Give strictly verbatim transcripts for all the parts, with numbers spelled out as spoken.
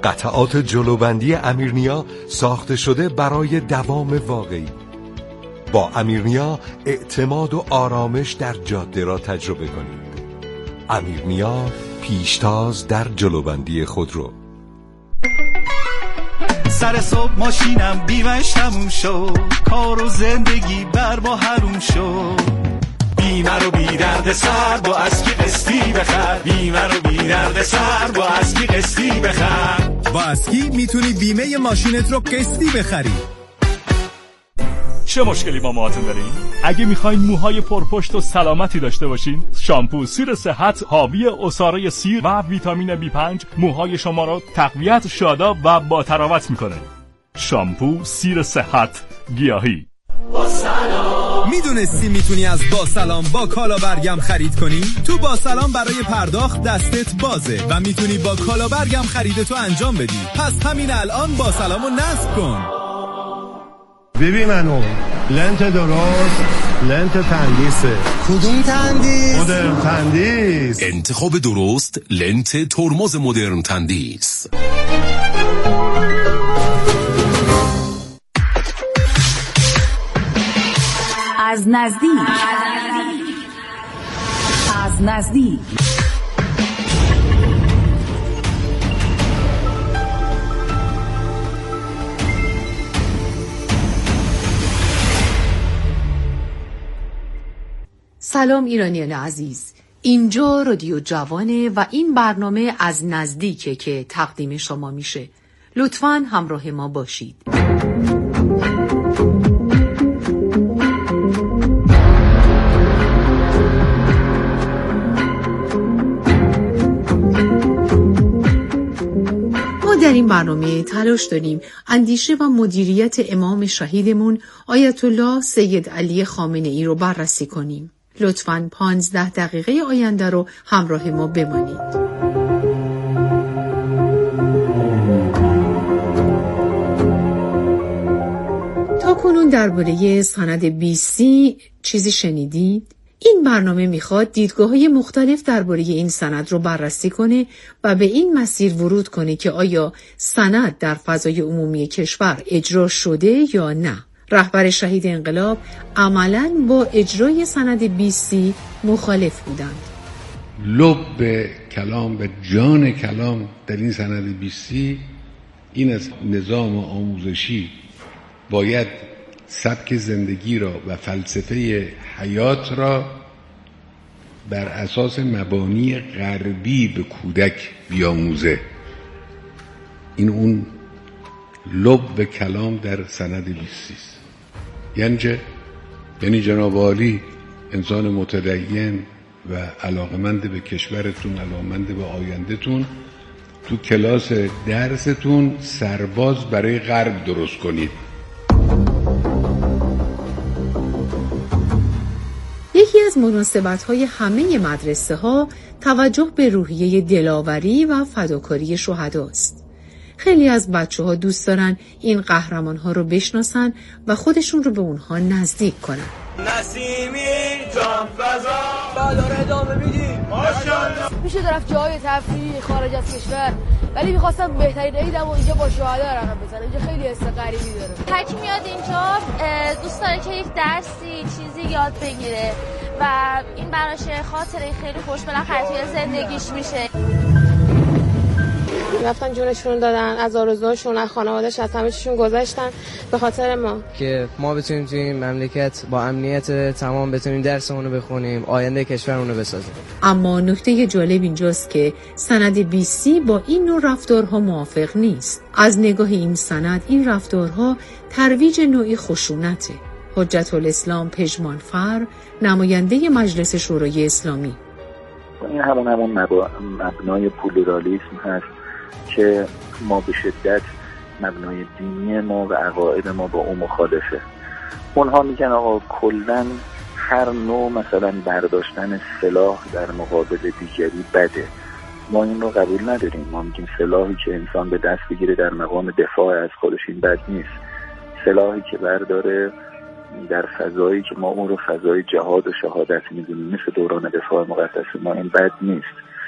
قطعات جلوبندی امیرنیا ساخته شده برای دوام واقعی. با امیرنیا اعتماد و آرامش در جاده را تجربه کنید. امیرنیا، پیشتاز در جلوبندی خودرو. سر صبح ماشینم بیمش تموم شد، کار و زندگی بر با حروم شد. بیمه رو بی درد سر با اسکی قسطی بخر، بیمه رو بی درد سر با اسکی قسطی بخر. با اسکی میتونی بیمه ماشینت رو قسطی بخری. چه مشکلی با موهاتون دارین؟ اگه میخواین موهای پرپشت و سلامتی داشته باشین، شامپو سیر صحت حاوی عصاره سیر و ویتامین بی پنج موهای شما رو تقویت، شاداب و با تراوت میکنه. شامپو سیر صحت گیاهی. با سلام. میدونستی میتونی از با سلام با کالا برگم خرید کنی؟ تو با سلام برای پرداخت دستت بازه و میتونی با کالا برگم خریدتو انجام بدی. پس همین الان با سلامو نصب کن. ببین منو لنت درست، لنت تندیسه. کدوم تندیس؟ مدرن تندیس. انتخاب درست، لنت ترمز مدرن تندیس. از نزدیک، از نزدیک. سلام ایرانیان عزیز، اینجا رادیو جوانه و این برنامه از نزدیکه که تقدیم شما میشه. لطفاً همراه ما باشید. ما در این برنامه تلاش داریم اندیشه و مدیریت امام شهیدمون آیت الله سید علی خامنه ای رو بررسی کنیم. لطفاً پانزده دقیقه آینده رو همراه ما بمانید. تا کنون درباره سند بی سی چیزی شنیدید؟ این برنامه میخواد دیدگاه‌های مختلف درباره این سند رو بررسی کنه و به این مسیر ورود کنه که آیا سند در فضای عمومی کشور اجرا شده یا نه. رهبر شهید انقلاب عملاً با اجرای سند بی سی مخالف بودند. لب کلام و جان کلام در این سند بی سی این از نظام آموزشی باید سبک زندگی را و فلسفه حیات را بر اساس مبانی غربی به کودک بیاموزه. این اون لب کلام در سند بی سی است. یعنی چه؟ یعنی جناب عالی انسان متدین و علاقمند به کشورتون، علاقمند به آیندهتون، تو کلاس درستون سرباز برای غرب درست کنید. یکی از مناسبت‌های همه مدرسه ها توجه به روحیه دلاوری و فداکاری شهداست. خیلی از بچه ها دوست دارن این قهرمان ها رو بشناسن و خودشون رو به اونها نزدیک کنن. نسیمی جان فضا با داره ادامه میدیم ماشاءالله. میشه طرف جای تفریحی خارج از کشور، ولی میخواستم بهترین عیدم و اینجا با شهدا رقم بزنم. اینجا خیلی حس غریبی داره. هر کی میاد اینجا دوست داره که یک درسی چیزی یاد بگیره و این براش خاطره خیلی خوش بالاخره توی زندگیش میشه. رفتن جونشون دادن، از آرزوهاشون، از خانواده‌اش، از همه چیشون گذاشتن به خاطر ما، که ما بتونیم توی این مملکت با امنیت تمام بتونیم درسمون رو بخونیم، آینده کشورمون رو بسازیم. اما نکته جالب اینجاست که سند بی سی با این نوع رفتارها موافق نیست. از نگاه این سند این رفتارها ترویج نوعی خشونته. حجت الاسلام پژمانفر، نماینده مجلس شورای اسلامی: این همون همون مبنای پلورالیسم هست که ما به شدت مبنای دینی ما و عقاید ما با اون مخالفه. اونها میگن آقا کلن هر نوع مثلا برداشتن سلاح در مقابل دیگری بده. ما این رو قبول نداریم. ما میگیم سلاحی که انسان به دست بگیره در مقام دفاع از خودش این بد نیست. سلاحی که برداره در فضایی که ما اون رو فضای جهاد و شهادت میدونیم مثل دوران دفاع مقدس ما این بد نیست.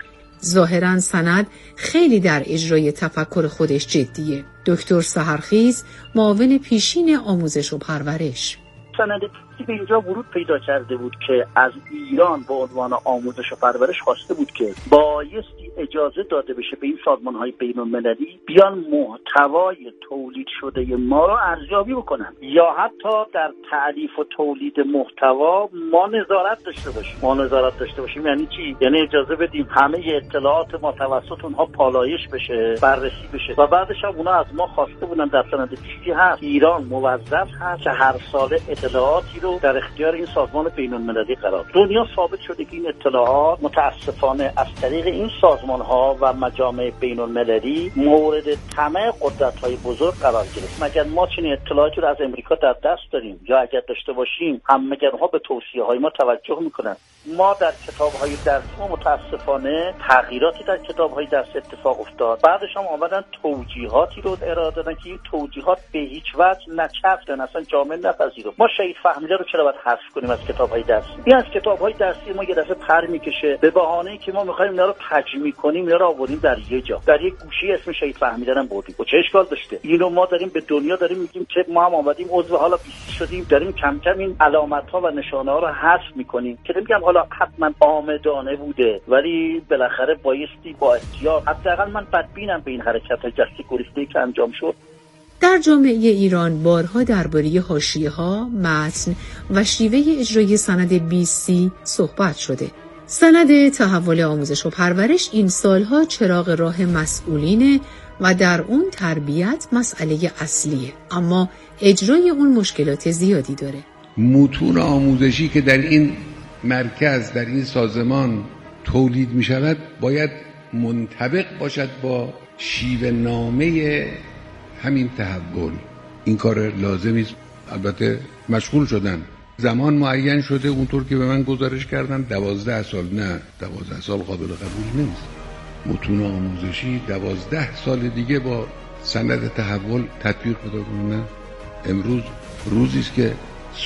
ظاهراً سند خیلی در اجرای تفکر خودش جدیه. دکتر سحرخیز، معاون پیشین آموزش و پرورش: سند به اینجا ورود پیدا کرده بود که از ایران به عنوان آموزش و پرورش خواسته بود که بایستی اجازه داده بشه به این سازمان‌های بین‌المللی بیان محتوای تولید شده ما رو ارزیابی بکنن، یا حتی در تعریف و تولید محتوا ما نظارت داشته باشیم. ما نظارت داشته باشیم یعنی چی؟ یعنی اجازه بدیم همه اطلاعات ما توسط اونها پالایش بشه، بررسی بشه و بعدش هم اونها از ما خواسته بودن در سند بیستی هست ایران موظف هست که هر سال اطلاعاتی رو در اختیار این سازمان بین‌المللی قرار. دنیا ثابت شده که این اطلاعات متاسفانه از طریق این سازمان‌ها و مجامع بین‌المللی مورد طمع قدرت‌های بزرگ قرار گرفت. مگر ما چنین اطلاعاتی رو از امریکا در دست داریم؟ یا اگر داشته باشیم هم مگر اونها به توصیه‌های ما توجه می‌کنن؟ ما در کتاب‌های درسی ما متاسفانه تغییراتی در کتاب‌های درسی اتفاق افتاد. بعدش هم آمدن توجیهاتی رو ارائه دادن که این توجیهات به هیچ وجه نچرخیدن، اصلا جامعه نپذیرفت. ما شهید فهمیده رو چرا باید حذف کنیم از کتاب‌های درسی؟ این از کتاب‌های درسی ما یه دفعه پر میکشه به بهانه‌ای که ما می‌خوایم اینا رو تجمیع کنیم، اینا رو آوردیم در یه جا، در یه گوشه اسم شهید فهمیده رو بردیم. و چه اشکال داشته؟ اینو ما داریم به دنیا داریم میگیم که ما هم اومدیم عضو حالا بیستی شدیم، داریم کم کم این علامت‌ها و نشانه‌ها رو حذف می‌کنیم که میگم حالا حتما آمدانه بوده، ولی بالاخره بایستی با احتیاط، حداقل من بدبینم به این حرکت‌های دستی گریخته‌ای که انجام شد. در جامعه ایران بارها درباره حاشیه‌ها، متن و شیوه اجرای سند بیستی صحبت شده. سند تحول آموزش و پرورش این سالها چراغ راه مسئولینه و در اون تربیت مسئله اصلیه، اما اجرای اون مشکلات زیادی داره. متون آموزشی که در این مرکز، در این سازمان تولید می شود باید منطبق باشد با شیوه نامه همین تحول. این کار لازمی است. البته مشغول شدن، زمان معین شده، اونطور که به من گزارش کردن دوازده سال. نه، دوازده سال قابل قبول نیست. متون آموزشی دوازده سال دیگه با سند تحول تطبیق پیدا کنه. امروز روزی است که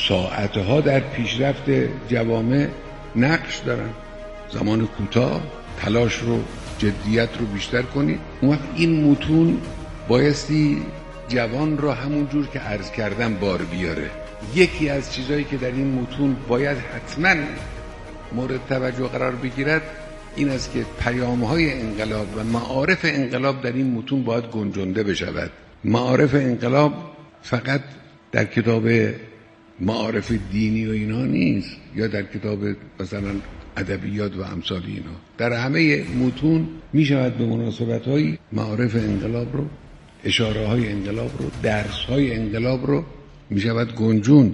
ساعتها در پیشرفت جوامع نقش دارن. زمان کوتاه تلاش رو، جدیت رو بیشتر کنید. اون وقت این متون بایستی جوان رو همون جور که عرض کردم بار بیاره. یکی از چیزایی که در این متون باید حتما مورد توجه قرار بگیرد این است که پیام‌های انقلاب و معارف انقلاب در این متون باید گنجانده بشود. معارف انقلاب فقط در کتاب معارف دینی و اینا نیست، یا در کتاب مثلا ادبیات و امثال اینا. در همه متون می شود به مناسبت‌های معارف انقلاب رو، اشاره‌های انقلاب رو، درس‌های انقلاب رو می شود گنجوند.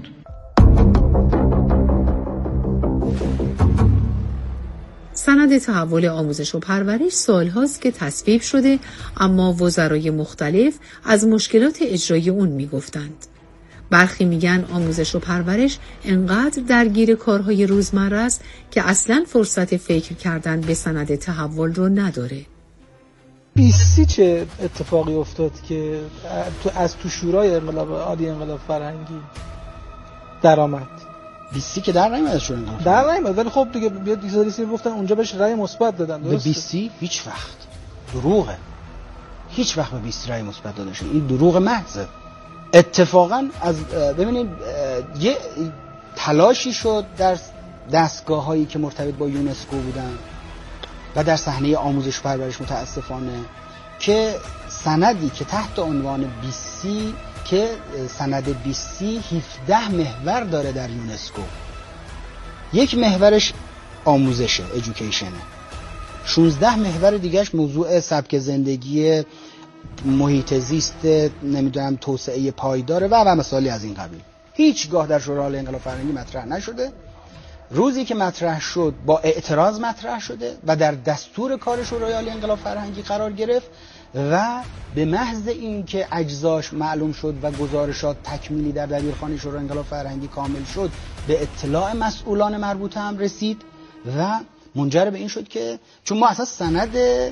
سند تحول آموزش و پرورش سالهاست که تصویب شده، اما وزرای مختلف از مشکلات اجرای اون میگفتند. برخی میگن آموزش و پرورش انقدر درگیر کارهای روزمره است که اصلاً فرصت فکر کردن به سند تحول رو نداره. بیستی چه اتفاقی افتاد که تو از تو شورای انقلاب عالی انقلاب فرهنگی درآمد؟ بیستی که در نمیاد شورای انقلاب در نمیاد، ولی خب دیگه بیاد دیزالیسی گفتن اونجا بهش رأی مثبت دادن. به بیستی هیچ وقت دروغه، هیچ وقت به بیستی رأی مثبت داده شد. این دروغ محضه. اتفاقا از ببینید یه تلاشی شد در دستگاه هایی که مرتبط با یونسکو بودن و در صحنه آموزش و پرورش متاسفانه که سندی که تحت عنوان بیستی که سند بیستی هفده محور داره در یونسکو. یک محورش آموزشه، ایژوکیشنه. شانزده محور دیگهش موضوع سبک زندگی، محیط زیست، نمیدونم توسعه پایداره و و مسائلی از این قبیل. هیچگاه در شورای انقلاب فرهنگی مطرح نشده. روزی که مطرح شد با اعتراض مطرح شده و در دستور کار شورای عالی انقلاب فرهنگی قرار گرفت و به محض این که اجزاش معلوم شد و گزارشات تکمیلی در دبیرخانه شورای انقلاب فرهنگی کامل شد به اطلاع مسئولان مربوطه هم رسید و منجر به این شد که چون ما اساس سند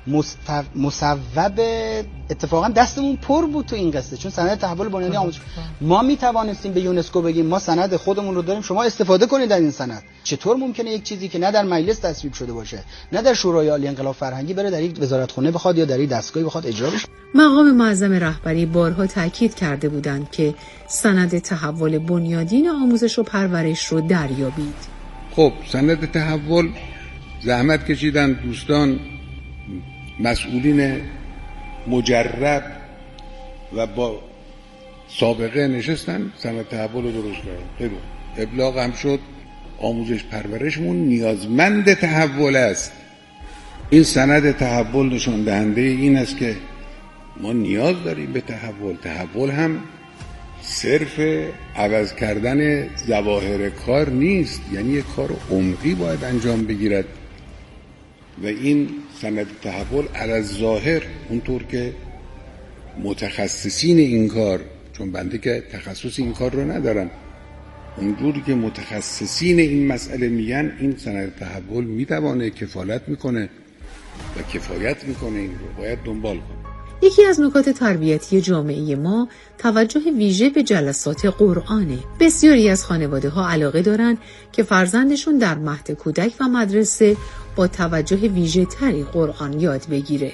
مصوب اتفاقا دستمون پر بود تو این قصه، چون سند تحول بنیادی آموزش ما می توانستیم به یونسکو بگیم ما سند خودمون رو داریم، شما استفاده کنید از این سند. چطور ممکنه یک چیزی که نه در مجلس تصویب شده باشه نه در شورای عالی انقلاب فرهنگی بره در یک وزارتخونه بخواد یا در یک دستگاهی بخواد اجرا بشه؟ مقام معظم رهبری بارها تاکید کرده بودند که سند تحول بنیادین آموزش و پرورش رو دریابید. خب سند تحول زحمت کشیدن دوستان مسئولین مجرب و با سابقه نشستن سند تحول رو درست کردن، خیلی ابلاغ هم شد آموزش پرورشمون نیازمند تحول است. این سند تحول نشان دهنده این است که ما نیاز داریم به تحول. تحول هم صرف عوض کردن ظواهر کار نیست، یعنی یک کار عمقی باید انجام بگیرد و این سند تحول علی ظاهر اونطور که متخصصین این کار، چون بنده که تخصص این کار رو ندارم، اونجوری که متخصصین این مسئله میگن این سند تحول میتوانه کفالت میکنه و کفایت میکنه، این رو باید دنبال کنه. یکی از نکات تربیتی جامعه ما توجه ویژه به جلسات قرآنه. بسیاری از خانواده ها علاقه دارن که فرزندشون در مهد کودک و مدرسه با توجه ویژه تری قرآن یاد بگیره.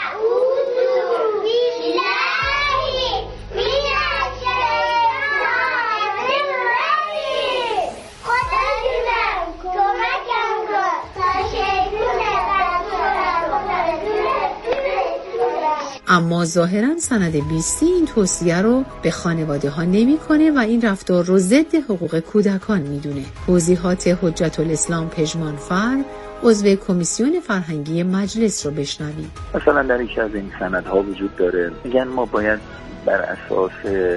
اما ظاهراً سند بیستی این توصیه رو به خانواده ها نمی کنه و این رفتار رو ضد حقوق کودکان میدونه. توضیحات حجت الاسلام پژمانفر عضو کمیسیون فرهنگی مجلس رو بشنوید. مثلا در یکی از این سندها وجود داره میگن ما باید بر اساس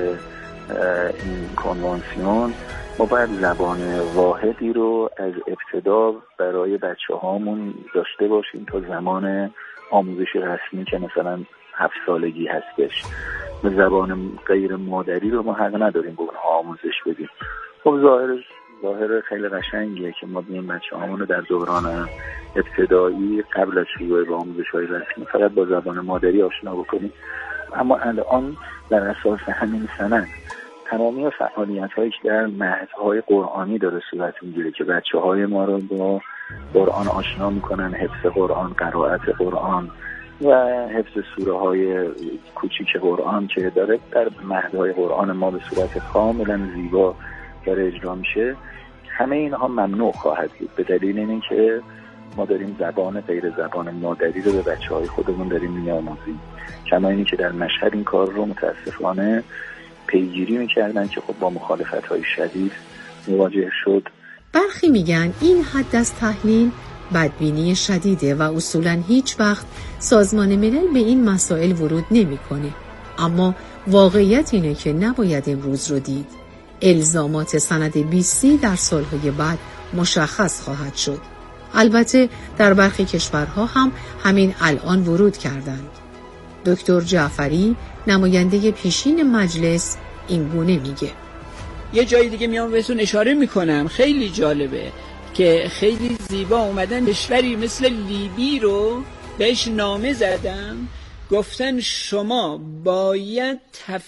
این کنوانسیون ما باید زبان واحدی رو از ابتدا برای بچه هامون داشته باشیم تا زمان آموزش رسمی که مثلا هفت سالگی هستش. به زبان غیر مادری رو ما حق نداریم به اونها آموزش بدیم. خب ظاهرش ظاهر خیلی قشنگیه که ما بیم بچه هامون رو در دوران ابتدایی قبل از شروع به آموزش های رسمی فقط با زبان مادری آشنا بکنیم. اما الان در اساس همین سند تمامی فعالیت هایی که در مهدهای قرآنی داره صورت میگیره که بچه های ما رو با قرآن آشنا میکنن، حفظ قرآن، قرائت قرآن و حفظ سوره های کوچیک قرآن که داره در مهدهای قرآن ما به صورت کاملا زیبا داره اجرا میشه، همه اینها ممنوع خواهد بود به دلیل این که ما داریم زبان غیر زبان مادری رو به بچه های خودمون داریم میاموزیم. کما اینی که در مشهد این کار رو متاسفانه پیگیری میکردن که خب با مخالفت های شدید مواجه شد. برخی میگن این حد از تحلیل بدبینی شدیده و اصولاً هیچ وقت سازمان ملل به این مسائل ورود نمیکنه. اما واقعیت اینه که نباید امروز رو دید. الزامات سند بیستی در سالهای بعد مشخص خواهد شد. البته در برخی کشورها هم همین الان ورود کردند. دکتر جعفری نماینده پیشین مجلس این گونه میگه. یه جای دیگه میام بهتون اشاره میکنم خیلی جالبه که خیلی زیبا اومدن کشوری مثل لیبی رو بهش نامه زدن، گفتن شما باید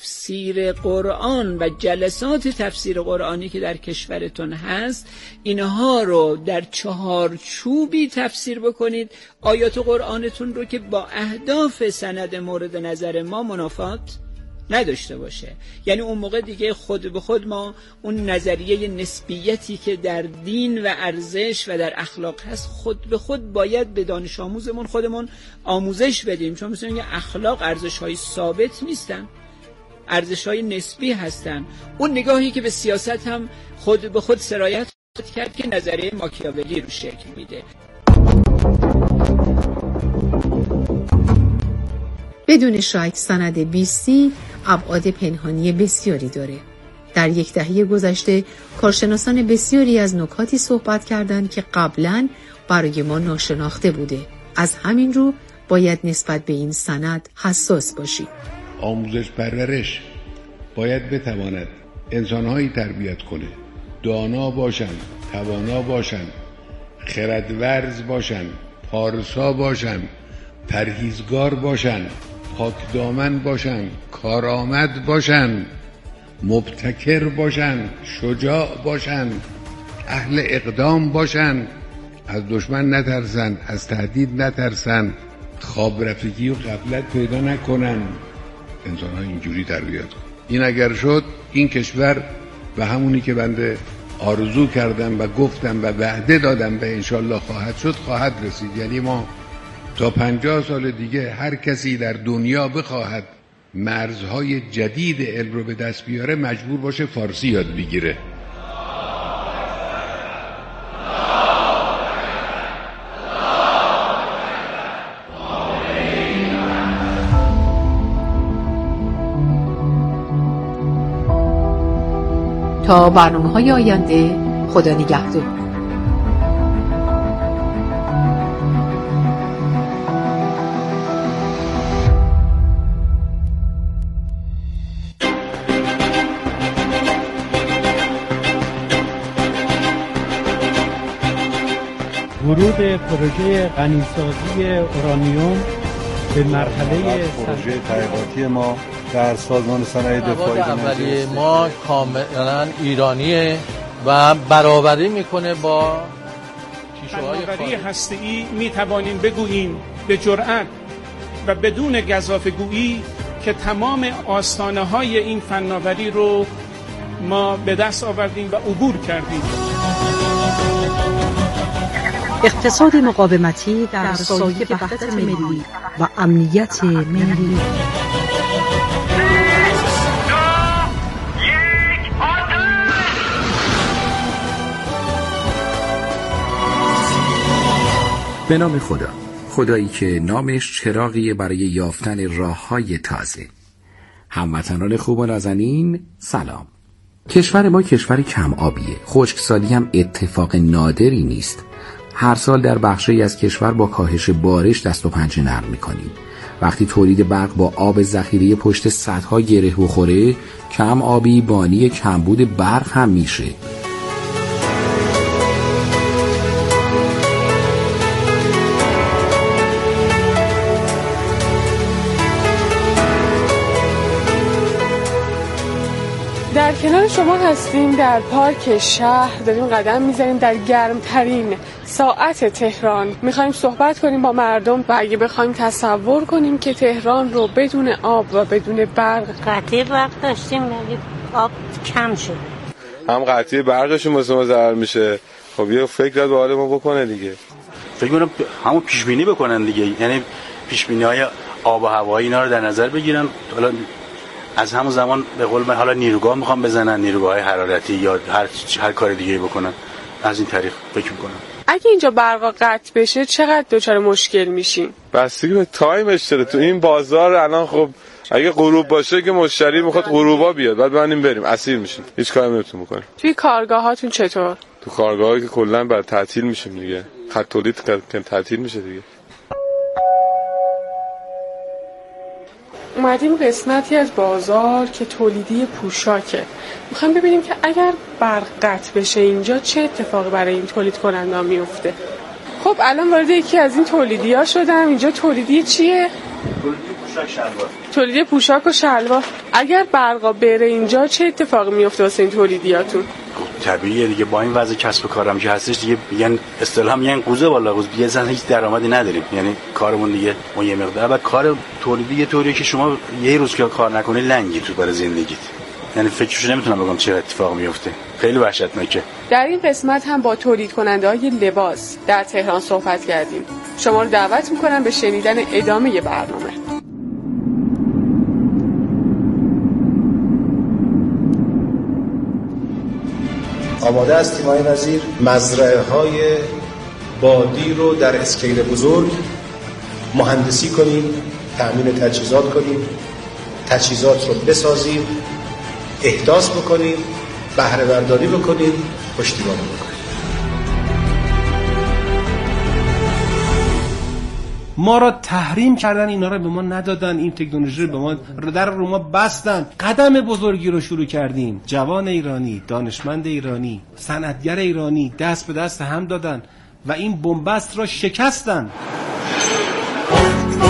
تفسیر قرآن و جلسات تفسیر قرآنی که در کشورتون هست اینها رو در چهارچوبی تفسیر بکنید، آیات قرآنتون رو که با اهداف سند مورد نظر ما منافات نداشته باشه. یعنی اون موقع دیگه خود به خود ما اون نظریه نسبیتی که در دین و ارزش و در اخلاق هست خود به خود باید به دانش آموزمون خودمون آموزش بدیم، چون مثلا یه اخلاق ارزش‌های ثابت نیستن، ارزش‌های نسبی هستن. اون نگاهی که به سیاست هم خود به خود سرایت کرد که نظریه ماکیاولی رو شکل میده. بدون شک سند بیستی ابعاد پنهانی بسیاری داره. در یک دهه گذشته کارشناسان بسیاری از نکاتی صحبت کردند که قبلاً برای ما ناشناخته بوده. از همین رو باید نسبت به این سند حساس باشیم. آموزش پرورش باید بتواند انسانهایی تربیت کنه، دانا باشن، توانا باشن، خردورز باشن، پارسا باشن، پرهیزگار باشن، پاک دامن باشن، کارآمد باشن، مبتکر باشن، شجاع باشن، اهل اقدام باشن، از دشمن نترسن، از تهدید نترسن، خواب رفتگی و غفلت پیدا نکنن. انسان ها اینجوری تربیت کن. این اگر شد این کشور و همونی که بنده آرزو کردم و گفتم و وعده دادم به انشالله خواهد شد خواهد رسید. یعنی ما تا پنجاه سال دیگه هر کسی در دنیا بخواهد مرزهای جدید علم رو به دست بیاره مجبور باشه فارسی یاد بگیره. تا برنامه‌های آینده، خدا نگهدار. ورود پروژه غنیسازی اورانیوم به مرحله پروژه تحقیقاتی ما در سازمان صنایع دفاعی اولیه ما کاملا ایرانیه و برابری میکنه با تیشه‌های خارجی. هسته‌ای میتوانیم بگوییم به جرأت و بدون گزافه‌گویی که تمام آستانه‌های این فناوری رو ما به دست آوردیم و عبور کردیم. اقتصاد مقاومتی در سایه وحدت ملی و امنیت ملی. به نام خدا، خدایی که نامش چراغی برای یافتن راه‌های تازه. هموطنان خوب و نازنین، سلام. کشور ما کشور کم آبیه. خشکسالی هم اتفاق نادری نیست. هر سال در بخشی از کشور با کاهش بارش دست و پنجه نرم می‌کنیم. وقتی تولید برق با آب ذخیره پشت سدها گره بخوره، کم آبی بانی کمبود برق هم میشه. در کنار شما هستیم در پارک شهر، داریم قدم میزنیم در گرمترین ساعت تهران. میخوایم صحبت کنیم با مردم و اگه بخوایم تصور کنیم که تهران رو بدون آب و بدون برق قطعی برق داشتیم ولی آب کم شد. هم قطعی برقشون واسه ما ضرر میشه. خب یه فکر به حال ما بکنه دیگه. فکر کنم همون پیش بینی بکنن دیگه، یعنی پیش بینی‌های آب و هوایی اینا رو در نظر بگیرن. حالا از همون زمان به قول من حالا نیروگاه میخوام بزنن، نیروگاه حرارتی یا هر هر کار دیگه بکنن. از این طریق فکر میکنم اگه اینجا برق قطع بشه چقدر دچار مشکل میشیم؟ بستگی به تایمش داره. تو این بازار الان خب اگه غروب باشه که مشتری میخواد غروبا بیاد بعد ببینیم بریم اسیر میشیم، هیچ کاری نمیتونیم بکنیم. توی کارگاهاتون چطور؟ تو کارگاهایی که کلا بعد تعطیل میشیم دیگه، خط تولید که تعطیل میشه دیگه. اومدیم قسمتی از بازار که تولیدی پوشاکه. میخوایم ببینیم که اگر برق قطع بشه اینجا چه اتفاقی برای این تولید کننده میفته. خب الان وارد یکی از این تولیدی ها شدم. اینجا تولیدی چیه؟ تولیدی پوشاک شلوار. تولیدی پوشاک و شلوار. اگر برق بره اینجا چه اتفاقی میفته واسه این تولیدیاتون؟ طبیعیه دیگه، با این وضع کسب و کارم که هستش دیگه، میگن اصطلاحا میگن قوزه بالا قوز، دیگه اصلا هیچ درآمدی نداریم. یعنی کارمون دیگه اون یه مقدار بعد کار تولیدی یه طوریه که شما یه روز که کار نکنی لنگی تو برای زندگیت. یعنی فکرشو نمیتونم بگم چه اتفاق میفته. خیلی وحشتناکه. در این قسمت هم با تولید کننده های لباس در تهران صحبت کردیم. شما رو دعوت میکنم به شنیدن ادامه برنامه. آماده است تیم‌های وزیر مزرعه‌های بادی رو در اسکیل بزرگ مهندسی کنیم، تأمین تجهیزات کنیم، تجهیزات رو بسازیم، احداث بکنیم، بهره برداری بکنیم، پشتیبانی بکنیم. ما را تحریم کردن، اینا را به ما ندادن، این تکنولوژی رو به ما در رو ما بستن. قدم بزرگی رو شروع کردیم. جوان ایرانی، دانشمند ایرانی، صنعتگر ایرانی دست به دست هم دادن و این بنبست را شکستن.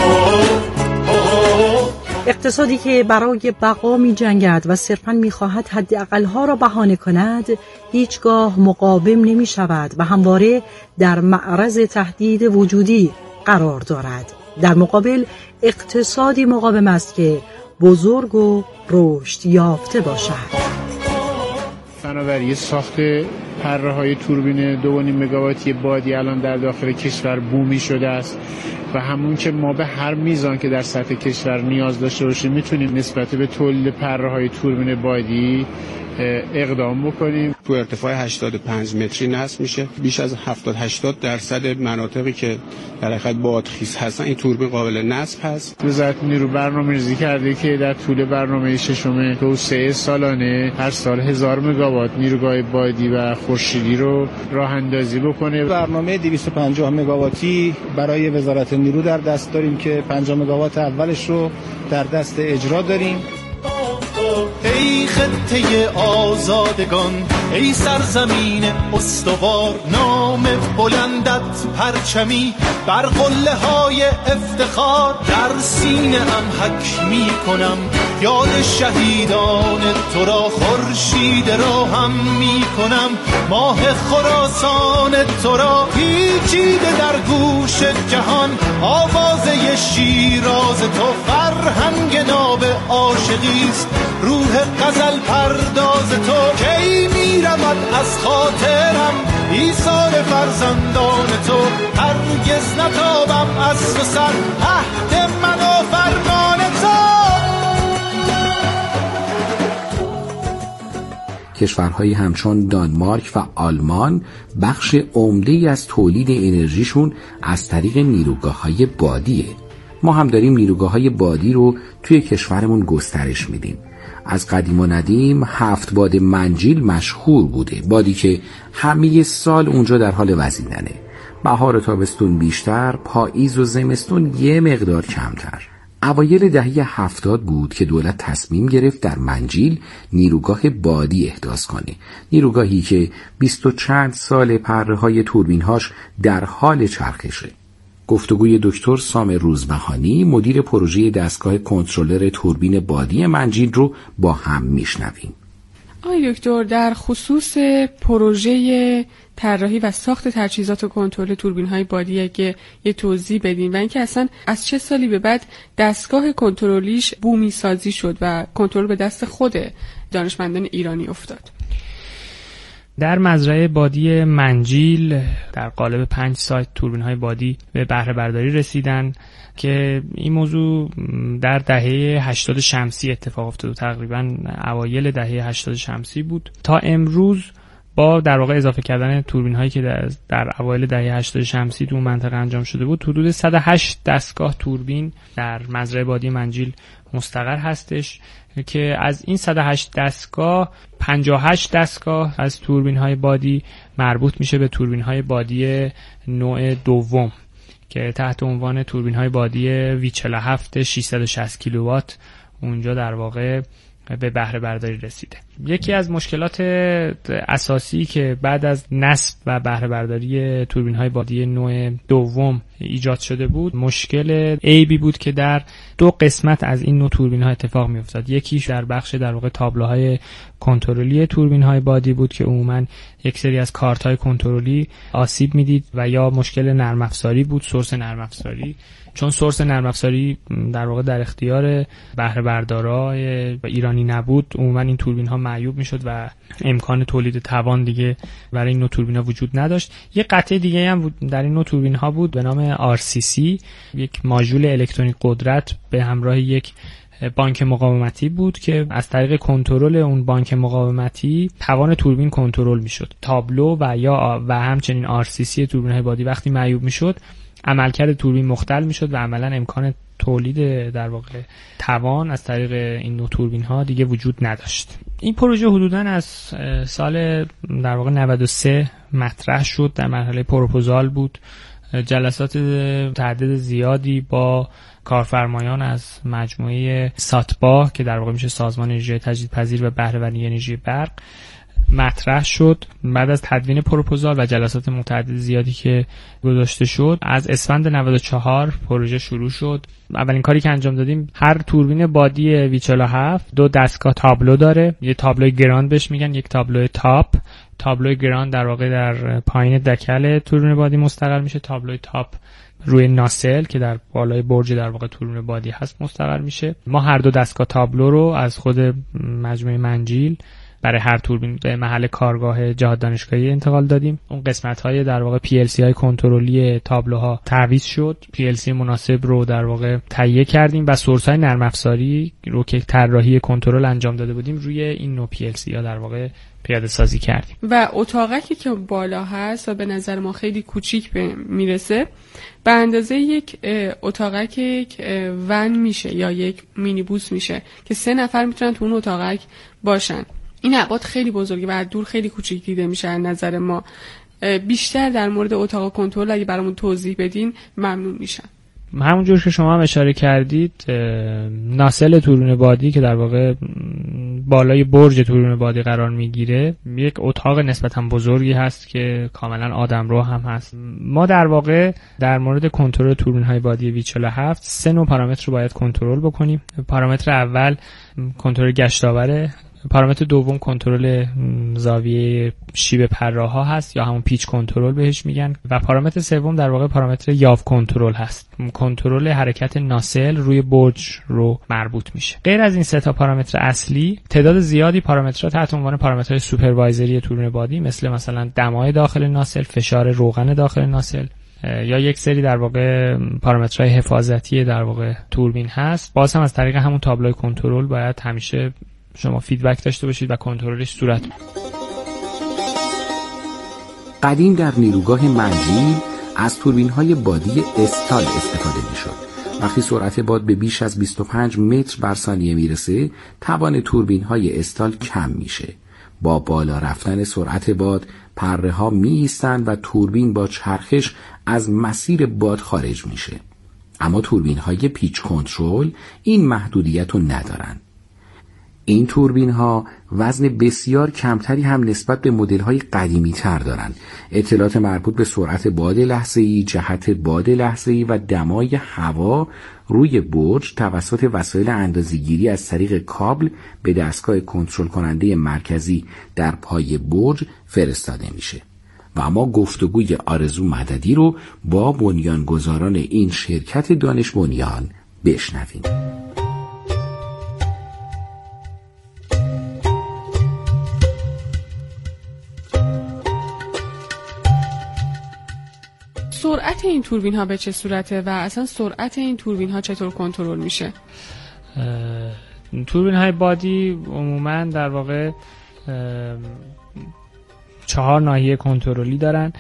اقتصادی که برای بقا می جنگد و صرفاً می خواهد حداقل‌ها را بهانه کند، هیچگاه مقاوم نمی شود و همواره در معرض تهدید وجودی قرار دارد. در مقابل اقتصادی مقاوم است که بزرگ و رشد یافته باشد. فناوری ساخت پره‌های توربین دو و نیم مگاواتی بادی الان در داخل کشور بومی شده است و همون که ما به هر میزان که در سطح کشور نیاز داشته باشیم میتونیم نسبت به تولید پره‌های توربین بادی اقدام بکنیم. تو ارتفاع هشتاد و پنج متری نصب میشه. بیش از هفتاد هشتاد درصد مناطقی که در حقیقت بادخیز هستن این توربین قابل نصب هست. وزارت نیرو برنامه‌ریزی کرده که در طول برنامه ششم توسعه سالانه هر سال هزار مگاوات نیروگاه بادی و خورشیدی رو راه اندازی بکنه. برنامه دویست و پنجاه مگاواتی برای وزارت نیرو در دست داریم که پنجاه مگاوات اولش رو در دست اجرا داریم. ای خطه آزادگان، ای سرزمین استوار، نام بلندت پرچمی بر قله های افتخار در سینه ام حک می کنم. یاد شهیدان تو را خورشید را هم می کنم. ماه خراسان تو را پیچیده در گوش جهان. آوازه شیراز تو فرهنگ ناب عاشقیست. روح غزل پرداز تو کی می رود از خاطرم. ایثار فرزندان تو هرگز نتابم از تو سر. عهد من و فرمان تو. کشورهایی همچون دانمارک و آلمان بخش عمده‌ای از تولید انرژیشون از طریق نیروگاه‌های بادیه. ما هم داریم نیروگاه‌های بادی رو توی کشورمون گسترش میدیم. از قدیم و ندیم هفت باد منجیل مشهور بوده، بادی که همه سال اونجا در حال وزیدنه. بهار و تابستون بیشتر، پاییز و زمستون یه مقدار کمتر. اوایل دهه هفتاد بود که دولت تصمیم گرفت در منجیل نیروگاه بادی احداث کنه. نیروگاهی که بیست و چند سال پره‌های توربین‌هاش در حال چرخشه. گفتگوی دکتر سام روزبهانی مدیر پروژه دستگاه کنترلر توربین بادی منجیل رو با هم میشنویم. آقای دکتر، در خصوص پروژه طراحی و ساخت تجهیزات و کنترل توربین‌های بادی اگه یه توضیح بدین و اینکه اصلا از چه سالی به بعد دستگاه کنترلیش بومی سازی شد و کنترل به دست خود دانشمندان ایرانی افتاد. در مزرعه بادی منجیل در قالب پنج سایت توربین‌های بادی به بهره برداری رسیدن که این موضوع در دهه هشتاد شمسی اتفاق افتاد و تقریبا اوایل دهه هشتاد شمسی بود. تا امروز با در واقع اضافه کردن توربین‌هایی که در, در اوایل دهه هشتاد شمسی تو منطقه انجام شده بود، حدود صد و هشت دستگاه توربین در مزرعه بادی منجیل مستقر هستش که از این صد و هشت دستگاه پنجاه و هشت دستگاه از توربین‌های بادی مربوط میشه به توربین‌های بادی نوع دوم که تحت عنوان توربین‌های بادی وی چهل و هفت ششصد و شصت کیلووات اونجا در واقع به بهره برداری رسیده. یکی از مشکلات اساسی که بعد از نصب و بهره برداری توربین‌های بادی نوع دوم ایجاد شده بود، مشکل عیبی بود که در دو قسمت از این نوع توربین‌ها اتفاق می‌افتاد. یکیش در بخش در واقع تابلوهای کنترلی توربین‌های بادی بود که عموماً یک سری از کارت‌های کنترلی آسیب می‌دید و یا مشکل نرم افزاری بود، سورس نرم افزاری. چون سورس نرم افزاری در واقع در اختیار بهره بردارای ایرانی نبود، عموما این توربین ها معیوب میشد و امکان تولید توان دیگه برای این نوع توربین ها وجود نداشت. یک قطعه دیگه هم در این نوع توربین ها بود به نام آر سی سی، یک ماژول الکترونیک قدرت به همراه یک بانک مقاومتی بود که از طریق کنترل اون بانک مقاومتی توان توربین کنترل میشد. تابلو و یا و همچنین آر سی سی توربین های بادی وقتی معیوب میشد، عملکرد توربین مختل میشد و عملا امکان تولید در واقع توان از طریق این نوع توربین ها دیگه وجود نداشت. این پروژه حدوداً از سال در واقع نود و سه مطرح شد، در مرحله پروپوزال بود. جلسات تعداد زیادی با کارفرمایان از مجموعه ساتبا که در واقع میشه سازمان انرژی تجدیدپذیر و بهره‌وری انرژی برق مطرح شد بعد از تدوین پروپوزال و جلسات متعدد زیادی که گذاشته شد. از اسفند نود و چهار پروژه شروع شد. اولین کاری که انجام دادیم، هر توربین بادی وی چهل و هفت دو دستگاه تابلو داره. یه تابلوی گراند بهش میگن، یک تابلوی تاپ. تابلوی گراند در واقع در پایین دکل توربین بادی مستقر میشه، تابلوی تاپ روی ناسل که در بالای برج در واقع توربین بادی هست مستقر میشه. ما هر دو دستگاه تابلو رو از خود مجموعه منجیل برای هر توربین به محل کارگاه جهاد دانشگاهی انتقال دادیم. اون قسمت‌های در واقع پی ال سی های کنترلی تابلوها تعویض شد. پی ال سی مناسب رو در واقع تهیه کردیم و سورس‌های نرم افزاری رو که طراحی کنترل انجام داده بودیم روی این نوع پی ال سی ها در واقع پیاده سازی کردیم. و اتاقکی که بالا هست و به نظر ما خیلی کوچیک میرسه، به اندازه یک اتاقک یک ون میشه یا یک مینیبوس میشه که سه نفر میتونن تو اون اتاقک باشن. این ابعاد خیلی بزرگه و از دور خیلی کوچیک دیده میشه از نظر ما. بیشتر در مورد اتاق کنترل اگه برامون توضیح بدین ممنون میشم. همونجور که شما هم اشاره کردید، ناسل توربین بادی که در واقع بالای برج توربین بادی قرار میگیره یک اتاق نسبتا بزرگی هست که کاملا آدمرو هم هست. ما در واقع در مورد کنترل توربین های بادی وی چهل و هفت سه نوع پارامتر رو باید کنترل بکنیم. پارامتر اول کنترل گشتاوره، پارامتر دوم کنترل زاویه شیب پره‌ها هست یا همون پیچ کنترل بهش میگن، و پارامتر سوم در واقع پارامتر یاف کنترل هست. کنترل حرکت ناسل روی برج رو مربوط میشه. غیر از این سه تا پارامتر اصلی، تعداد زیادی پارامترها تحت عنوان پارامترهای سوپروایزری توربین بادی مثل مثلا دمای داخل ناسل، فشار روغن داخل ناسل یا یک سری در واقع پارامترهای حفاظتی در واقع توربین هست. باز هم از طریق همون تابلوی کنترل باید همیشه شما فیدبک داشته باشید و کنترلش صورت بگیره. قدیم در نیروگاه منجیل از توربین‌های بادی استال استفاده می‌شد. وقتی سرعت باد به بیش از بیست و پنج متر بر ثانیه میرسه، توان توربین‌های استال کم میشه. با بالا رفتن سرعت باد، پره‌ها می‌ایستند و توربین با چرخش از مسیر باد خارج میشه. اما توربین‌های پیچ کنترل این محدودیت رو ندارن. این توربین ها وزن بسیار کمتری هم نسبت به مدل های قدیمی تر دارند. اطلاعات مربوط به سرعت باد لحظه‌ای، جهت باد لحظه‌ای و دمای هوا روی برج توسط وسایل اندازه‌گیری از طریق کابل به دستگاه کنترل کننده مرکزی در پای برج فرستاده میشه. و ما گفتگوی آرزو مددی رو با بنیانگذاران این شرکت دانش بنیان بشنویم. سرعت این توربین ها به چه صورته و اصلا سرعت این توربین ها چطور کنترل میشه؟ توربین های بادی عموما در واقع چهار ناحیه کنترلی دارن.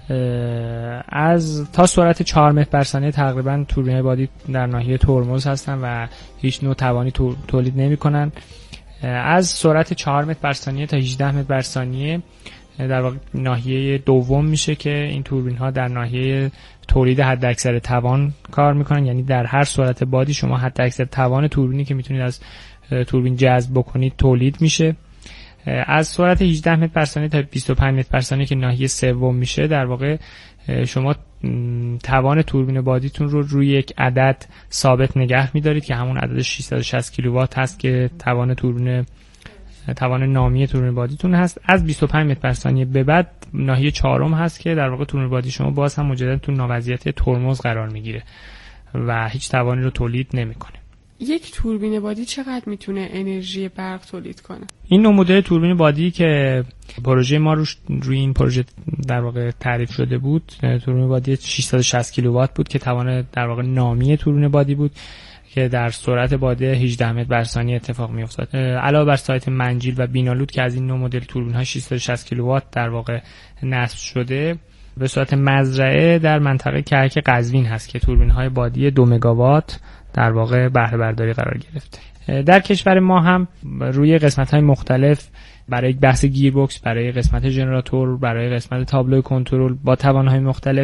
از تا سرعت چهار متر بر ثانیه تقریبا توربین های بادی در ناحیه ترمز هستن و هیچ نوع توانی تولید نمی کنن. از سرعت چهار متر بر ثانیه تا هجده متر بر ثانیه در واقع ناحیه دوم میشه که این توربین ها در ناحیه تولید حد اکثر توان کار میکنن. یعنی در هر سرعت بادی شما حد اکثر توان توربینی که میتونید از توربین جذب بکنید تولید میشه. از سرعت هجده متر بر ثانیه تا بیست و پنج متر بر ثانیه که ناحیه سوم میشه در واقع شما توان توربین بادیتون رو روی یک عدد ثابت نگه میدارید که همون عدد ششصد و شصت کیلووات هست که توان توربین توان نامی توربین بادیتون هست. از بیست و پنج متر بر ثانیه به بعد ناحیه چهارم هست که در واقع توربین بادی شما باز هم مجددا تو ناوضعیت ترمز قرار میگیره و هیچ توانی رو تولید نمیکنه. یک توربین بادی چقدر میتونه انرژی برق تولید کنه؟ این نوع مدل توربین بادی که پروژه ما روش روی این پروژه در واقع تعریف شده بود، توربین بادی ششصد و شصت کیلووات بود که توان در واقع نامی توربین بادی بود که در سرعت باد هجده متر بر ثانیه اتفاق میافتاد. علاوه بر سایت منجیل و بینالود که از این نوع مدل توربین های ششصد و شصت کیلووات در واقع نصب شده، به صورت مزرعه در منطقه کرک قزوین هست که توربین های بادی دو مگاوات در واقع بهره برداری قرار گرفته. در کشور ما هم روی قسمت های مختلف برای بحث گیربکس، برای قسمت ژنراتور، برای قسمت تابلو کنترل با توانهای مختلف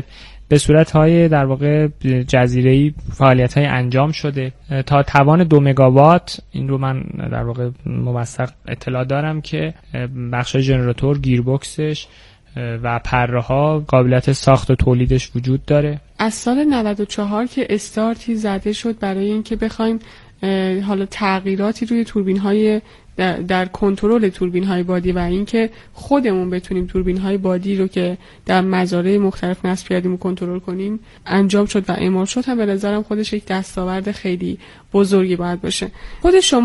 به صورت‌های در واقع جزیره‌ای فعالیت‌های انجام شده تا توان دو مگاوات. این رو من در واقع موثق اطلاع دارم که بخشای ژنراتور، گیربکسش و پره‌ها قابلیت ساخت و تولیدش وجود داره. از سال نود و چهار که استارتی زده شد برای اینکه بخوایم حالا تغییراتی روی توربین‌های در, در کنترل توربین‌های بادی و اینکه خودمون بتونیم توربین‌های بادی رو که در مزارع مختلف نصب کردیم و کنترل کنیم انجام شد و اعمال شد. هم به نظرم خودش یک دستاورد خیلی بزرگی باید باشه. خود شما